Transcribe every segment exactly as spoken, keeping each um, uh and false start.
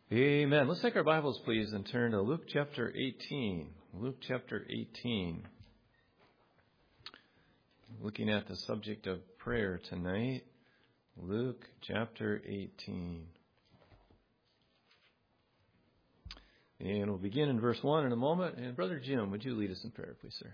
Amen. Let's take our Bibles, please, and turn to Luke chapter eighteen. Luke chapter eighteen. Looking at the subject of prayer tonight. Luke chapter eighteen. And we'll begin in verse one in a moment. And Brother Jim, would you lead us in prayer, please, sir?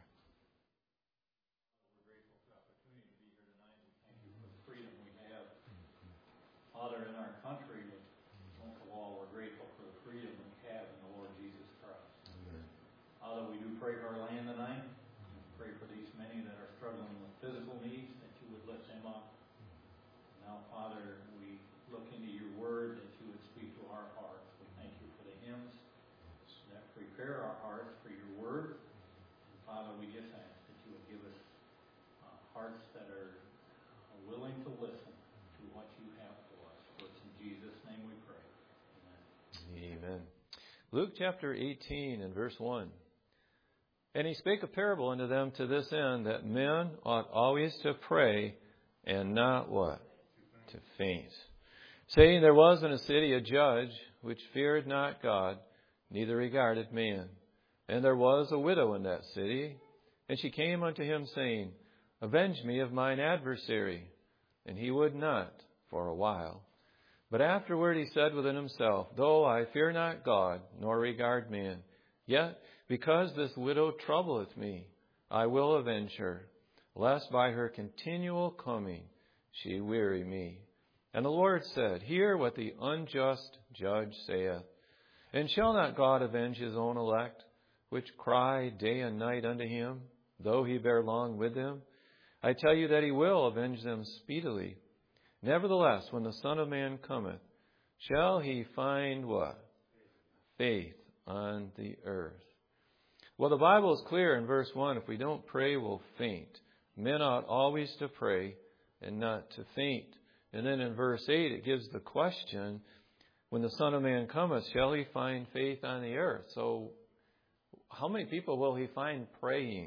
Father, in our country, most of all, we're grateful for the freedom we have in the Lord Jesus Christ. Amen. Father, we do pray for our land tonight. Pray for these many that are struggling with physical needs, that you would lift them up. Now, Father, we look into your word, that you would speak to our hearts. We thank you for the hymns that prepare our hearts for your word. And Father, we just ask that you would give us uh, hearts that are willing to listen to what you have for us. For it's in Jesus' name we pray. Amen. Amen. Luke chapter eighteen and verse one. And he spake a parable unto them to this end, that men ought always to pray, and not what? To faint. Saying, there was in a city a judge, which feared not God, neither regarded man. And there was a widow in that city, and she came unto him, saying, Avenge me of mine adversary. And he would not for a while. But afterward he said within himself, Though I fear not God, nor regard man, yet because this widow troubleth me, I will avenge her, lest by her continual coming she weary me. And the Lord said, Hear what the unjust judge saith. And shall not God avenge his own elect, which cry day and night unto him, though he bear long with them? I tell you that he will avenge them speedily. Nevertheless, when the Son of Man cometh, shall he find what? Faith on the earth. Well, the Bible is clear in verse one. If we don't pray, we'll faint. Men ought always to pray and not to faint. And then in verse eight, it gives the question, when the Son of Man cometh, shall he find faith on the earth? So, how many people will he find praying?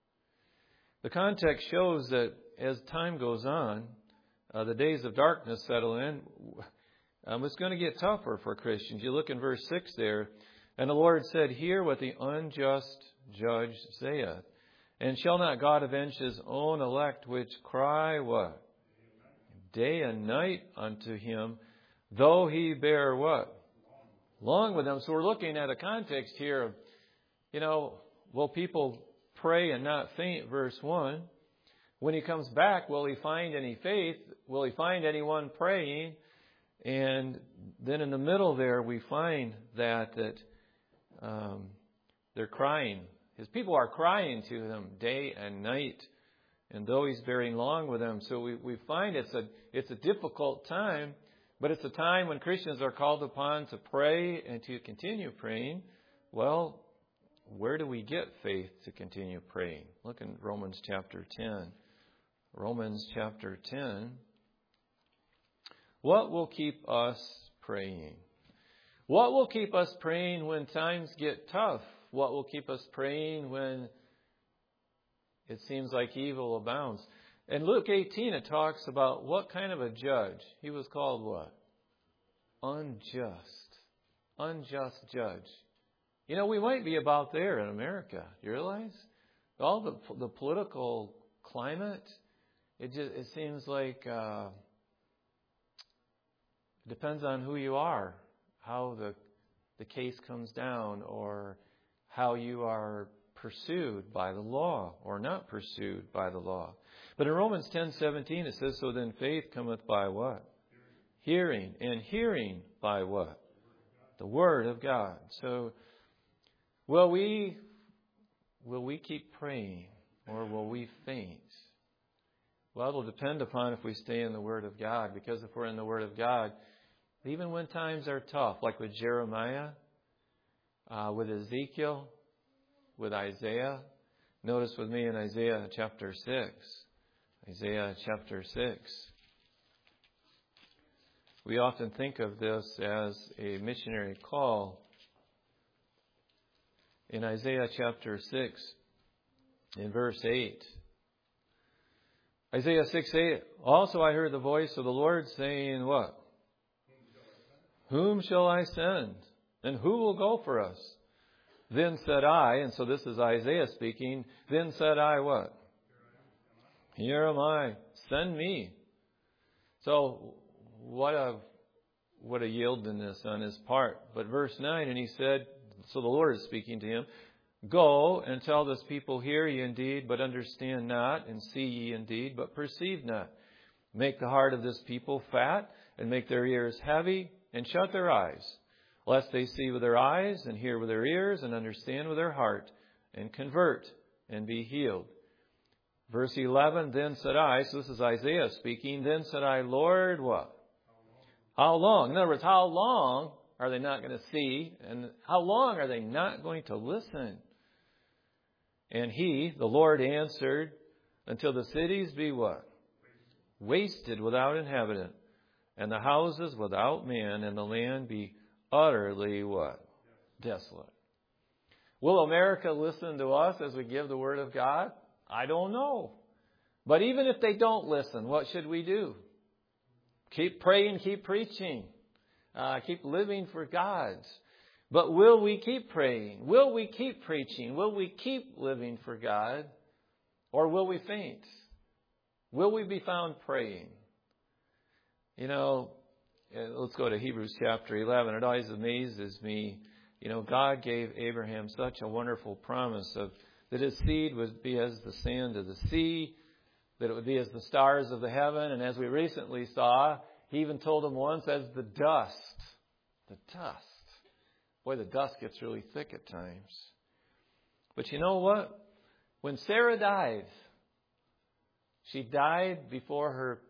The context shows that as time goes on, uh, the days of darkness settle in. Um, it's going to get tougher for Christians. You look in verse six there, and the Lord said, Hear what the unjust judge saith. And shall not God avenge his own elect, which cry what? Day and night unto him, though he bear what? Long with them. So we're looking at a context here of, you know, will people pray and not faint, verse one. When he comes back, will he find any faith? Will he find anyone praying? And then in the middle there, we find that that um, they're crying. His people are crying to him day and night, and though he's bearing long with them. So we, we find it's a it's a difficult time, but it's a time when Christians are called upon to pray and to continue praying. Well, where do we get faith to continue praying? Look in Romans chapter ten. Romans chapter ten. What will keep us praying? What will keep us praying when times get tough? What will keep us praying when it seems like evil abounds? In Luke eighteen, it talks about what kind of a judge. He was called what? Unjust. Unjust judge. You know, we might be about there in America. You realize? All the the political climate, it just it seems like uh, it depends on who you are, how the the case comes down, or how you are pursued by the law or not pursued by the law. But in Romans ten seventeen it says, So then faith cometh by what? Hearing. And hearing by what? The Word of God. So Will we will we keep praying, or will we faint? Well, it'll depend upon if we stay in the Word of God. Because if we're in the Word of God, even when times are tough, like with Jeremiah, uh, with Ezekiel, with Isaiah. Notice with me in Isaiah chapter six. Isaiah chapter six. We often think of this as a missionary call. In Isaiah chapter six, in verse eight, Isaiah six eight, Also I heard the voice of the Lord saying what? whom shall I send? And who will go for us? Then said I, and so this is Isaiah speaking, then said I what? Here am I. Send me. So what a what a yieldedness on his part. But verse nine, and he said, so the Lord is speaking to him, go and tell this people, hear ye indeed, but understand not, and see ye indeed, but perceive not. Make the heart of this people fat, and make their ears heavy, and shut their eyes, lest they see with their eyes, and hear with their ears, and understand with their heart, and convert, and be healed. Verse eleven, then said I, so this is Isaiah speaking, then said I, Lord, what? How long? In other words, how long are they not going to see? And how long are they not going to listen? And he, the Lord, answered, until the cities be what? Wasted without inhabitant, and the houses without man, and the land be utterly what? Desolate. Will America listen to us as we give the Word of God? I don't know. But even if they don't listen, what should we do? Keep praying, keep preaching, uh, keep living for God. But will we keep praying? Will we keep preaching? Will we keep living for God? Or will we faint? Will we be found praying? You know, let's go to Hebrews chapter eleven. It always amazes me. You know, God gave Abraham such a wonderful promise of that his seed would be as the sand of the sea, that it would be as the stars of the heaven. And as we recently saw, he even told him once, as the dust. The dust. Boy, the dust gets really thick at times. But you know what? When Sarah died, she died before her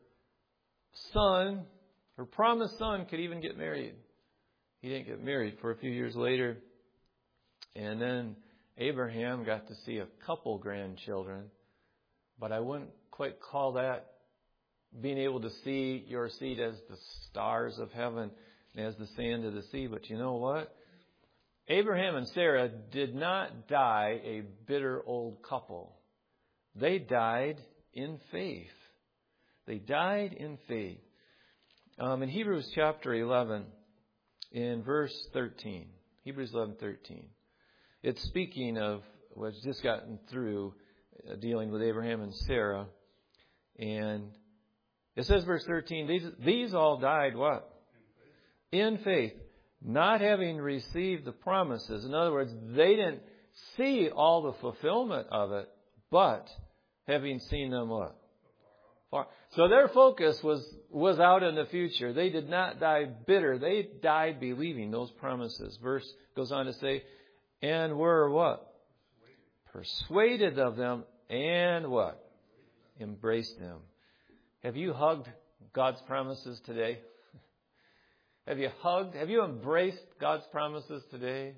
son, her promised son, could even get married. He didn't get married for a few years later. And then Abraham got to see a couple grandchildren. But I wouldn't quite call that being able to see your seed as the stars of heaven and as the sand of the sea. But you know what? Abraham and Sarah did not die a bitter old couple. They died in faith. They died in faith. Um, in Hebrews chapter eleven, in verse thirteen, Hebrews eleven thirteen, it's speaking of what's just gotten through uh, dealing with Abraham and Sarah. And it says, verse thirteen, these, these all died what? In faith. In faith. Not having received the promises. In other words, they didn't see all the fulfillment of it, but having seen them what? Far. So their focus was, was out in the future. They did not die bitter. They died believing those promises. Verse goes on to say, and were what? Persuaded, Persuaded of them, and what? Embraced them. Have you hugged God's promises today? Have you hugged? Have you embraced God's promises today?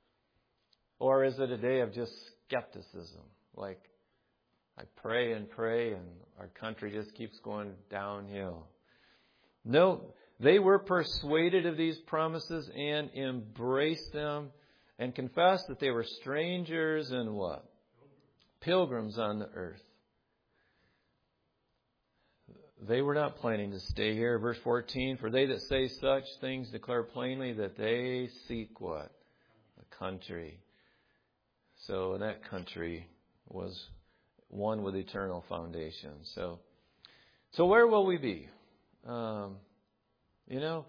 Or is it a day of just skepticism? Like, I pray and pray and our country just keeps going downhill. No, they were persuaded of these promises and embraced them and confessed that they were strangers and what? Pilgrims on the earth. They were not planning to stay here. Verse fourteen, for they that say such things declare plainly that they seek what? A country. So that country was one with eternal foundation. So, so where will we be? Um, you know,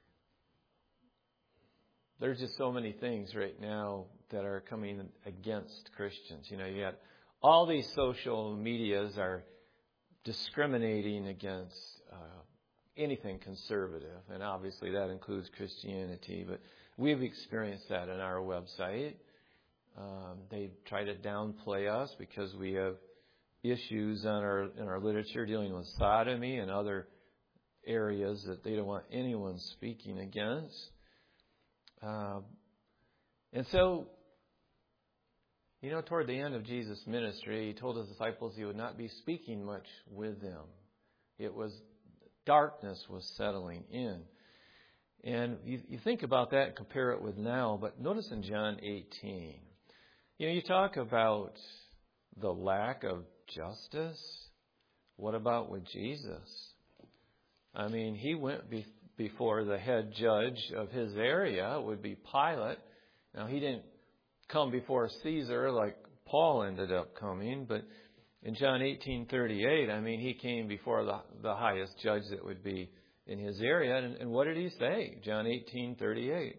there's just so many things right now that are coming against Christians. You know, you got all these social medias are discriminating against uh, anything conservative, and obviously that includes Christianity, but we've experienced that in our website. Um, they try to downplay us because we have issues on our in our literature dealing with sodomy and other areas that they don't want anyone speaking against. Um, and so, you know, toward the end of Jesus' ministry, he told his disciples he would not be speaking much with them. It was, darkness was settling in. And you, you think about that and compare it with now, but notice in John eighteen, you know, you talk about the lack of justice. What about with Jesus? I mean, he went be- before the head judge of his area, would be Pilate. Now, he didn't come before Caesar like Paul ended up coming, but in John eighteen thirty-eight, I mean, he came before the, the highest judge that would be in his area. And, and what did he say? John eighteen thirty-eight.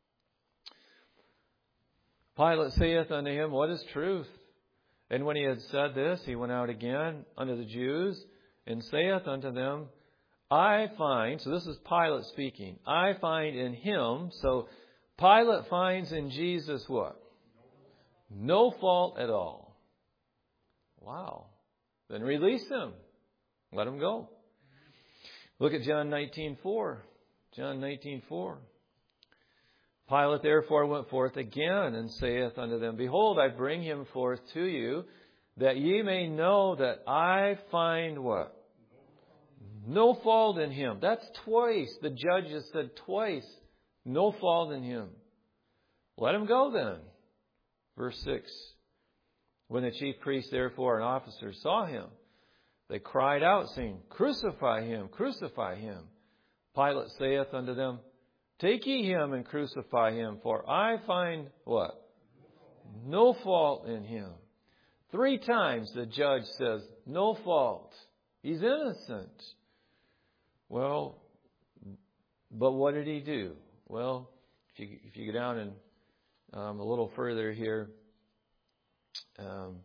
Pilate saith unto him, What is truth? And when he had said this, he went out again unto the Jews, and saith unto them, I find, so this is Pilate speaking, I find in him, so Pilate finds in Jesus what? No fault at all. Wow. Then release him. Let him go. Look at John nineteen four. John nineteen four. Pilate therefore went forth again and saith unto them, Behold, I bring him forth to you, that ye may know that I find what? No fault in him. That's twice. The judge has said twice, no fault in him. Let him go then. Verse six. When the chief priests therefore and officers saw him, they cried out, saying, Crucify him, crucify him. Pilate saith unto them, Take ye him and crucify him, for I find what? No fault in him. Three times the judge says, no fault. He's innocent. Well, but what did he do? Well, if you, if you go down and um, a little further here, um,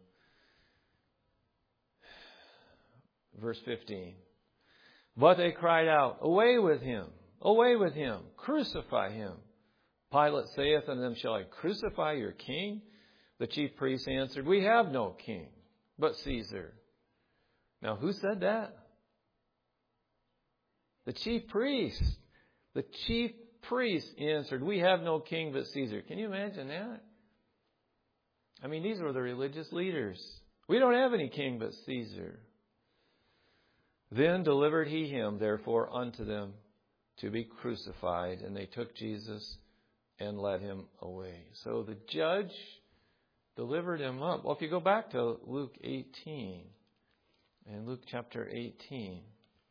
verse fifteen. But they cried out, Away with him, away with him, crucify him. Pilate saith unto them, Shall I crucify your king? The chief priests answered, We have no king but Caesar. Now, who said that? The chief priest. The chief priest answered, We have no king but Caesar. Can you imagine that? I mean, these were the religious leaders. We don't have any king but Caesar. Then delivered he him, therefore, unto them to be crucified. And they took Jesus and led him away. So the judge delivered him up. Well, if you go back to Luke eighteen, and Luke chapter eighteen.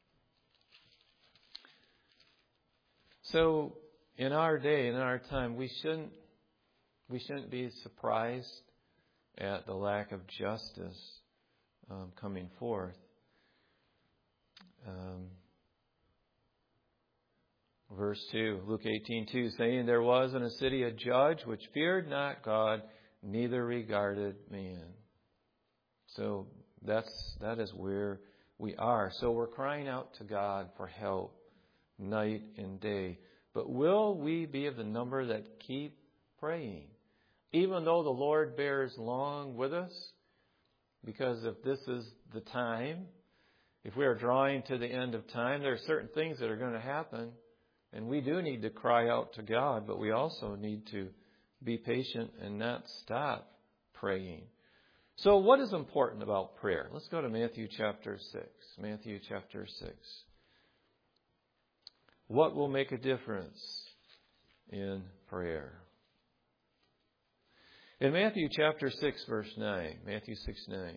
So in our day, in our time, we shouldn't we shouldn't be surprised at the lack of justice um, coming forth. Um, verse two, Luke eighteen two, saying, There was in a city a judge which feared not God, neither regarded man. So that's that is where we are. So we're crying out to God for help night and day. But will we be of the number that keep praying? Even though the Lord bears long with us? Because if this is the time, if we are drawing to the end of time, there are certain things that are going to happen. And we do need to cry out to God, but we also need to be patient and not stop praying. So what is important about prayer? Let's go to Matthew chapter six. Matthew chapter six. What will make a difference in prayer? In Matthew chapter six, verse nine, Matthew six nine.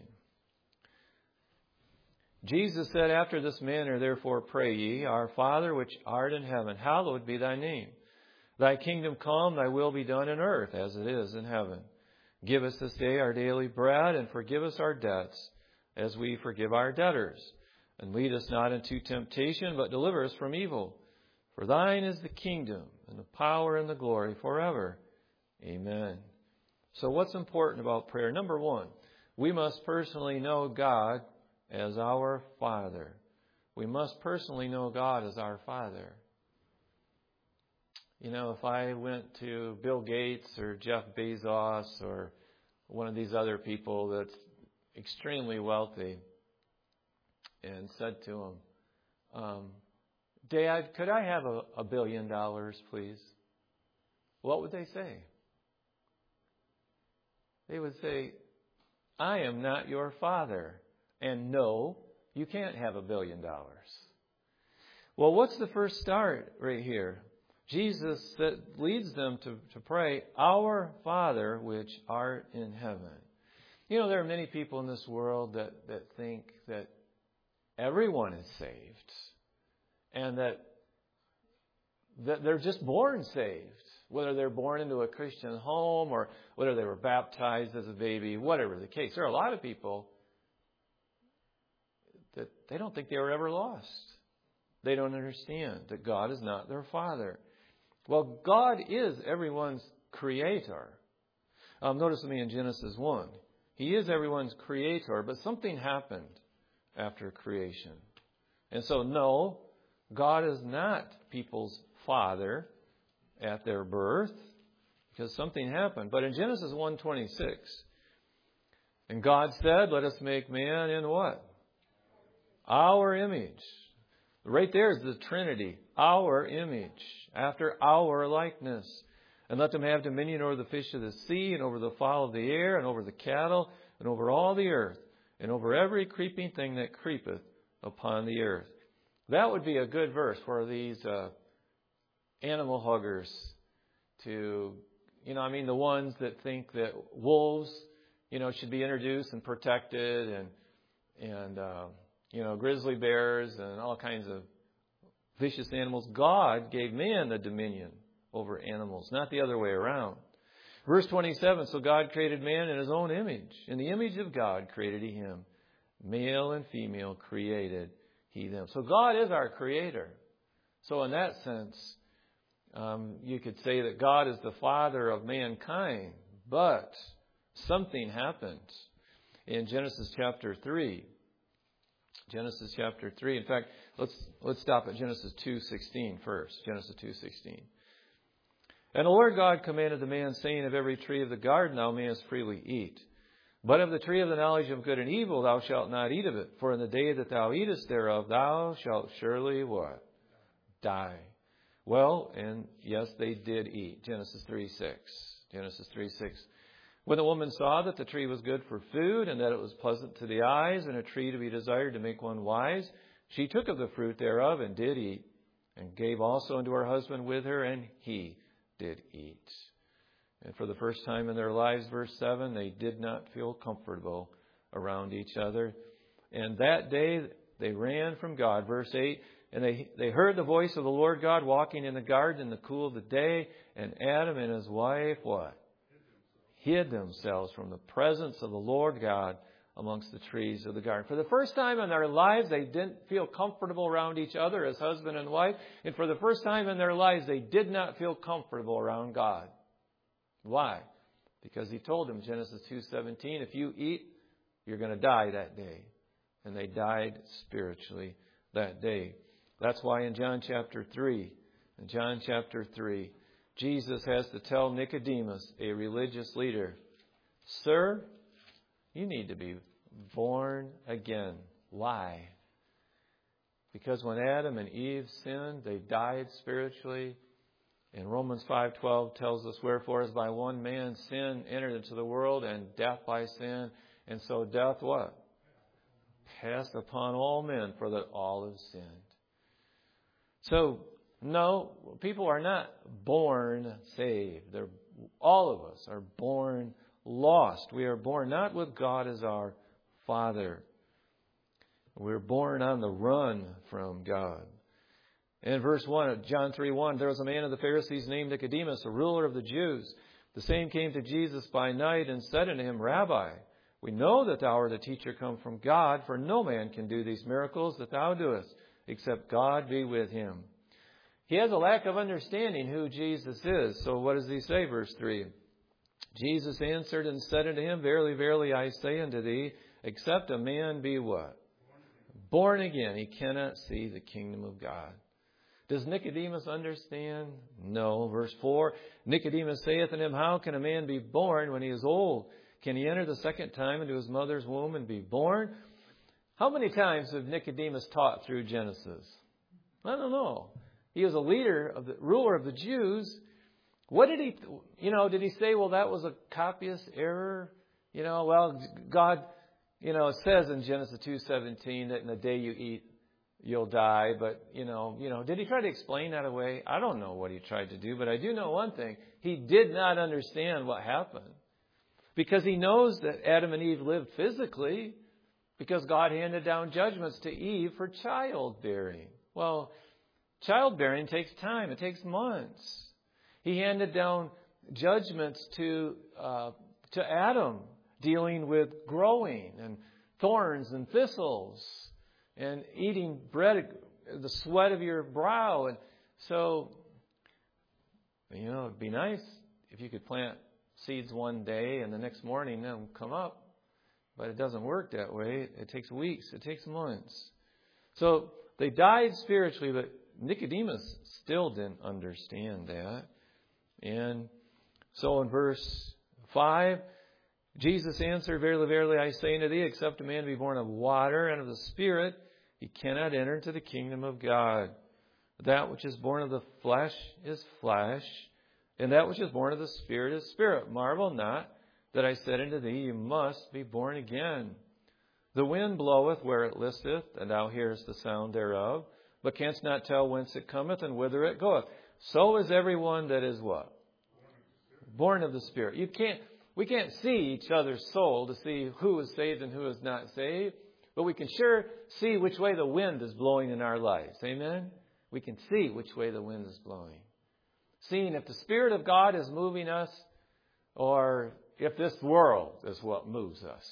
Jesus said, After this manner, therefore, pray ye, Our Father which art in heaven, hallowed be thy name. Thy kingdom come, thy will be done in earth as it is in heaven. Give us this day our daily bread, and forgive us our debts, as we forgive our debtors. And lead us not into temptation, but deliver us from evil. For thine is the kingdom, and the power, and the glory forever. Amen. So what's important about prayer? Number one, we must personally know God as our Father. We must personally know God as our Father. You know, if I went to Bill Gates or Jeff Bezos or one of these other people that's extremely wealthy and said to him, um, Dad, could I have a, a billion dollars, please? What would they say? They would say, I am not your father. And no, you can't have a billion dollars. Well, what's the first start right here? Jesus that leads them to, to pray, Our Father which art in heaven. You know, there are many people in this world that, that think that everyone is saved. And that that they're just born saved. Whether they're born into a Christian home or whether they were baptized as a baby, whatever the case. There are a lot of people that they don't think they were ever lost. They don't understand that God is not their Father. Well, God is everyone's creator. Um, notice with me in Genesis one. He is everyone's creator, but something happened after creation. And so, no, God is not people's Father at their birth, because something happened. But in Genesis one twenty-six, and God said, let us make man in what? Our image. Right there is the Trinity. Our image. After our likeness. And let them have dominion over the fish of the sea, and over the fowl of the air, and over the cattle, and over all the earth, and over every creeping thing that creepeth upon the earth. That would be a good verse for these uh, animal huggers to, you know, I mean, the ones that think that wolves, you know, should be introduced and protected, and, and uh, you know, grizzly bears and all kinds of vicious animals. God gave man the dominion over animals, not the other way around. Verse twenty-seven, so God created man in His own image. In the image of God created He him. Male and female created He them. So God is our creator. So in that sense, um, you could say that God is the Father of mankind. But something happened in Genesis chapter three. Genesis chapter three. In fact, let's let's stop at Genesis two sixteen first. Genesis two sixteen. And the Lord God commanded the man, saying, of every tree of the garden thou mayest freely eat. But of the tree of the knowledge of good and evil thou shalt not eat of it. For in the day that thou eatest thereof, thou shalt surely what? Die. Well, and yes, they did eat. Genesis three six. Genesis three six. When the woman saw that the tree was good for food, and that it was pleasant to the eyes, and a tree to be desired to make one wise, she took of the fruit thereof, and did eat, and gave also unto her husband with her, and he did eat. And for the first time in their lives, verse seven, they did not feel comfortable around each other. And that day they ran from God. Verse eight, and they, they heard the voice of the Lord God walking in the garden in the cool of the day, and Adam and his wife, what? Hid themselves from the presence of the Lord God amongst the trees of the garden. For the first time in their lives, they didn't feel comfortable around each other as husband and wife. And for the first time in their lives, they did not feel comfortable around God. Why? Because He told them, Genesis two seventeen, if you eat, you're going to die that day. And they died spiritually that day. That's why in John chapter three, in John chapter three, Jesus has to tell Nicodemus, a religious leader, sir, you need to be born again. Why? Because when Adam and Eve sinned, they died spiritually. And Romans five twelve tells us, wherefore as by one man sin entered into the world, and death by sin. And so death what? Passed upon all men, for that all have sinned. So, no, people are not born saved. They're, all of us are born lost. We are born not with God as our Father. We're born on the run from God. In verse one of John three one, there was a man of the Pharisees named Nicodemus, a ruler of the Jews. The same came to Jesus by night and said unto him, Rabbi, we know that thou art a teacher come from God, for no man can do these miracles that thou doest, except God be with him. He has a lack of understanding who Jesus is. So what does he say? Verse three. Jesus answered and said unto him, Verily, verily, I say unto thee, except a man be what? Born again, he cannot see the kingdom of God. Does Nicodemus understand? No. Verse four, Nicodemus saith unto him, How can a man be born when he is old? Can he enter the second time into his mother's womb and be born? How many times have Nicodemus taught through Genesis? I don't know. He was a leader of the ruler of the Jews. What did he, you know, did he say, well, that was a copyist error? You know, well, God, you know, says in Genesis two seventeen that in the day you eat, you'll die. But, you know, you know, did he try to explain that away? I don't know what he tried to do, but I do know one thing. He did not understand what happened. Because he knows that Adam and Eve lived physically because God handed down judgments to Eve for childbearing. Well, childbearing takes time. It takes months. He handed down judgments to uh, to Adam, dealing with growing and thorns and thistles and eating bread, the sweat of your brow. And so, you know, it'd be nice if you could plant seeds one day and the next morning they will come up. But it doesn't work that way. It takes weeks. It takes months. So they died spiritually, but Nicodemus still didn't understand that. And so in verse five, Jesus answered, Verily, verily, I say unto thee, except a man be born of water and of the Spirit, he cannot enter into the kingdom of God. That which is born of the flesh is flesh, and that which is born of the Spirit is spirit. Marvel not that I said unto thee, you must be born again. The wind bloweth where it listeth, and thou hearest the sound thereof, but canst not tell whence it cometh and whither it goeth. So is everyone that is what? Born of the Spirit. You can't, we can't see each other's soul to see who is saved and who is not saved, but we can sure see which way the wind is blowing in our lives. Amen? We can see which way the wind is blowing. Seeing if the Spirit of God is moving us, or if this world is what moves us.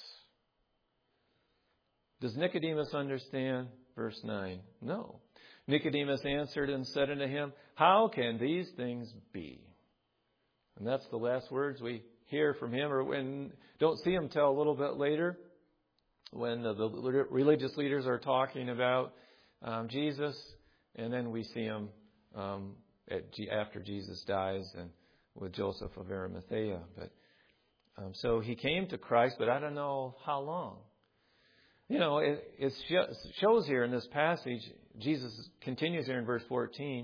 Does Nicodemus understand? Verse nine. No. Nicodemus answered and said unto him, How can these things be? And that's the last words we hear from him, or when don't see him till a little bit later, when the, the religious leaders are talking about um, Jesus, and then we see him um, at, after Jesus dies and with Joseph of Arimathea. But um, so he came to Christ, but I don't know how long. You know, it, it shows here in this passage, Jesus continues here in verse fourteen,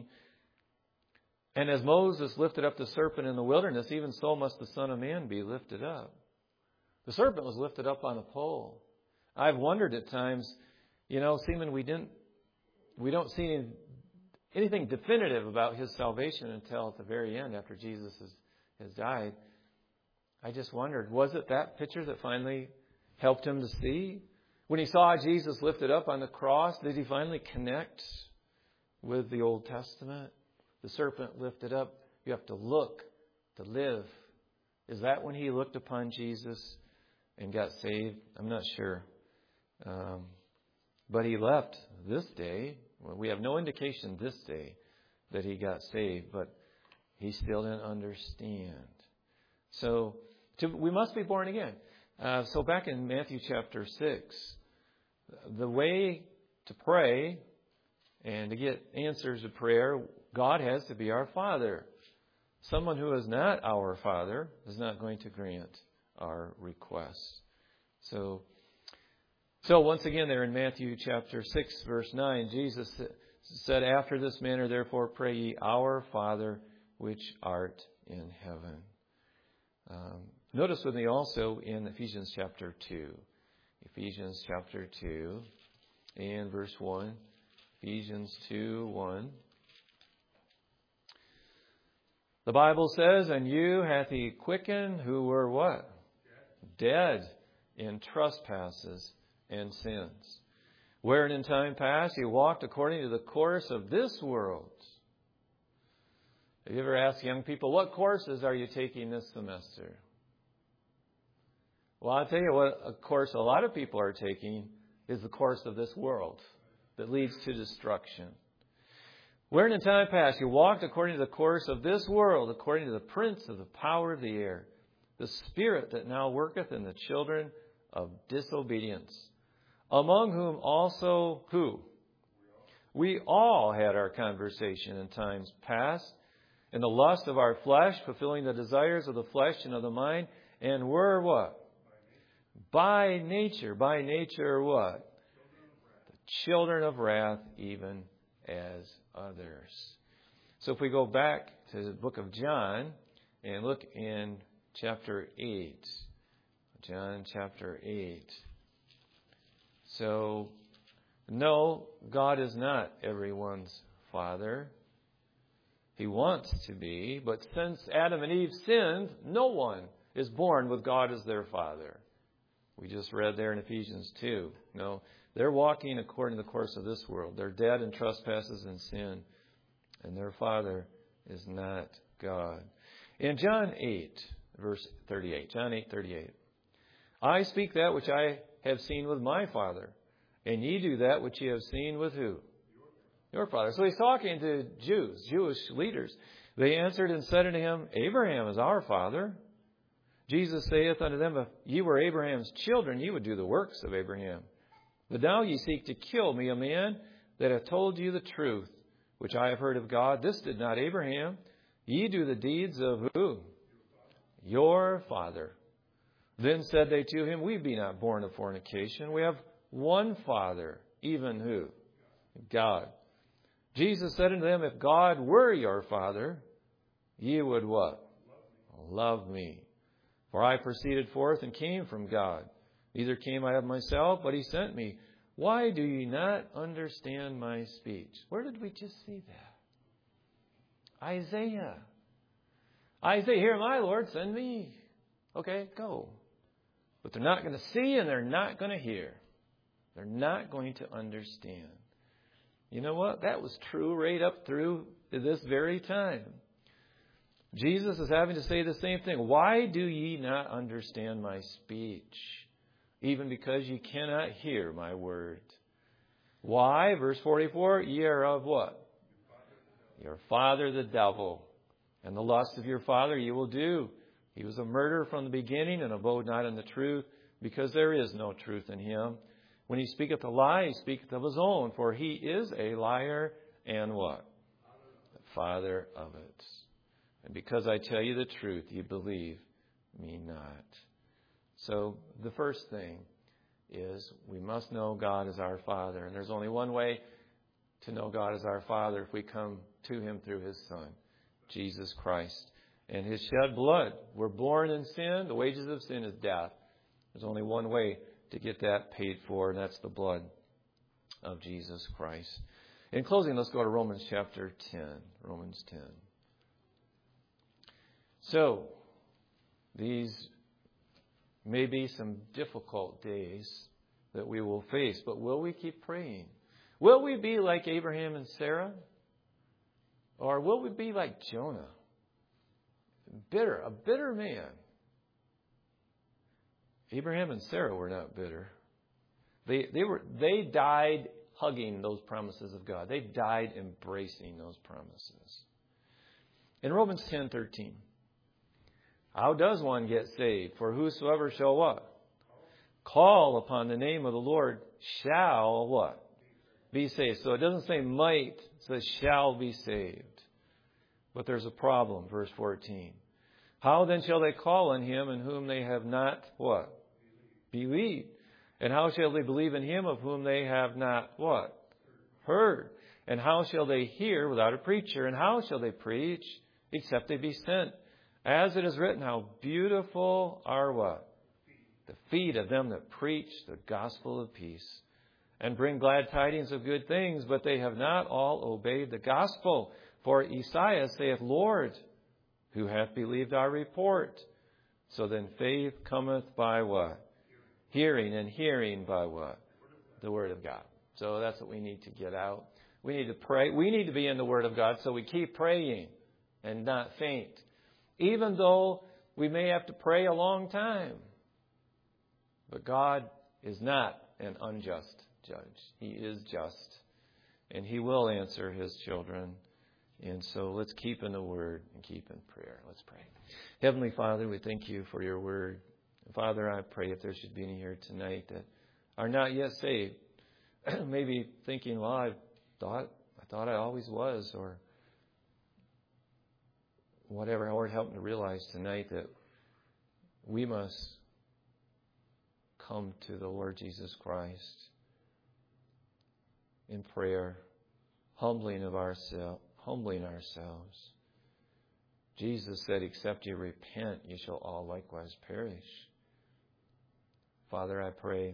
and as Moses lifted up the serpent in the wilderness, even so must the Son of Man be lifted up. The serpent was lifted up on a pole. I've wondered at times, you know, seeming we didn't, we don't see any, anything definitive about his salvation until at the very end, after Jesus has, has died. I just wondered, was it that picture that finally helped him to see? When he saw Jesus lifted up on the cross, did he finally connect with the Old Testament? The serpent lifted up. You have to look to live. Is that when he looked upon Jesus and got saved? I'm not sure. Um, but he left this day. Well, we have no indication this day that he got saved, but he still didn't understand. So to, we must be born again. Uh, so back in Matthew chapter six, the way to pray and to get answers to prayer, God has to be our Father. Someone who is not our Father is not going to grant our requests. So, so once again there in Matthew chapter six, verse nine, Jesus said, After this manner, therefore, pray ye, Our Father, which art in heaven. Um, notice with me also in Ephesians chapter two. Ephesians chapter two and verse one. Ephesians two, one. The Bible says, And you hath he quickened who were what? Dead. Dead in trespasses and sins, wherein in time past you walked according to the course of this world. Have you ever asked young people, what courses are you taking this semester? Well, I'll tell you what a course a lot of people are taking is the course of this world that leads to destruction. Wherein in time past you walked according to the course of this world, according to the prince of the power of the air, the spirit that now worketh in the children of disobedience, among whom also who? We all had our conversation in times past, in the lust of our flesh, fulfilling the desires of the flesh and of the mind, and were what? By nature. By nature what? The children of wrath, even as others. So if we go back to the book of John and look in chapter eight. John chapter eight. So, no, God is not everyone's father. He wants to be, but since Adam and Eve sinned, no one is born with God as their father. We just read there in Ephesians two. No, they're walking according to the course of this world. They're dead in trespasses and sin. and their father is not God. In John eight, verse thirty-eight, John eight thirty-eight, I speak that which I have seen with my Father, and ye do that which ye have seen with who? Your Father. So he's talking to Jews, Jewish leaders. They answered and said unto him, Abraham is our father. Jesus saith unto them, if ye were Abraham's children, ye would do the works of Abraham. But now ye seek to kill me, a man that hath told you the truth, which I have heard of God. This did not Abraham. Ye do the deeds of who? Your father. Then said they to him, we be not born of fornication. We have one Father, even who? God. Jesus said unto them, if God were your Father, ye would what? Love me. For I proceeded forth and came from God. Neither came I of myself, but he sent me. Why do ye not understand my speech? Where did we just see that? Isaiah. Isaiah, here am I, Lord, send me. Okay, go. But they're not going to see and they're not going to hear. They're not going to understand. You know what? That was true right up through this very time. Jesus is having to say the same thing. Why do ye not understand my speech? Even because ye cannot hear my word. Why? Verse forty-four, ye are of what? Your father the devil. And the lust of your father ye will do. He was a murderer from the beginning and abode not in the truth, because there is no truth in him. When he speaketh a lie, he speaketh of his own, for he is a liar and what? The father of it. And because I tell you the truth, you believe me not. So the first thing is we must know God as our Father. And there's only one way to know God as our Father if we come to him through his Son, Jesus Christ. And his shed blood. We're born in sin. The wages of sin is death. There's only one way to get that paid for, and that's the blood of Jesus Christ. In closing, let's go to Romans chapter ten. Romans ten. So, these may be some difficult days that we will face, but will we keep praying? Will we be like Abraham and Sarah? Or will we be like Jonah? Bitter, a bitter man. Abraham and Sarah were not bitter. They they were they died hugging those promises of God. They died embracing those promises. In Romans ten thirteen, how does one get saved? For whosoever shall what? Call upon the name of the Lord shall what? Be saved. So it doesn't say might, it says shall be saved. But there's a problem, verse fourteen. How then shall they call on him in whom they have not what? Believed. And how shall they believe in him of whom they have not what? Heard. And how shall they hear without a preacher? And how shall they preach except they be sent? As it is written, how beautiful are what? The feet of them that preach the gospel of peace and bring glad tidings of good things, but they have not all obeyed the gospel. For Isaiah saith, Lord, who hath believed our report? So then faith cometh by what? Hearing, and hearing by what? The Word of God. So that's what we need to get out. We need to pray. We need to be in the Word of God, so we keep praying and not faint. Even though we may have to pray a long time. But God is not an unjust judge. He is just. And he will answer his children. And so let's keep in the Word and keep in prayer. Let's pray. Heavenly Father, we thank you for your Word. Father, I pray if there should be any here tonight that are not yet saved, maybe thinking, well, I thought I thought I always was, or whatever. Lord, help them to realize tonight that we must come to the Lord Jesus Christ in prayer, humbling of ourselves. Humbling ourselves. Jesus said, except you repent, you shall all likewise perish. Father, I pray,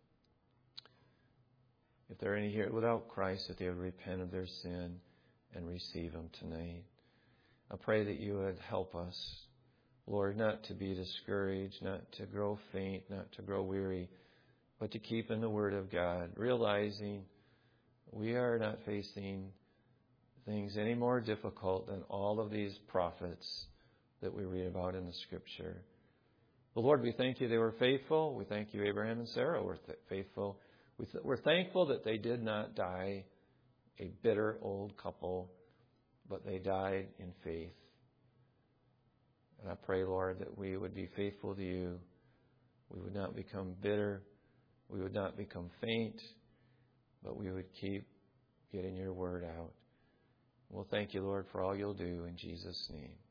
if there are any here without Christ, that they would repent of their sin and receive him tonight. I pray that you would help us, Lord, not to be discouraged, not to grow faint, not to grow weary, but to keep in the Word of God, realizing we are not facing things any more difficult than all of these prophets that we read about in the Scripture. But Lord, we thank you they were faithful. We thank you Abraham and Sarah were th- faithful. We th- we're thankful that they did not die a bitter old couple, but they died in faith. And I pray, Lord, that we would be faithful to you. We would not become bitter. We would not become faint, but we would keep getting your word out. We'll thank you, Lord, for all you'll do in Jesus' name.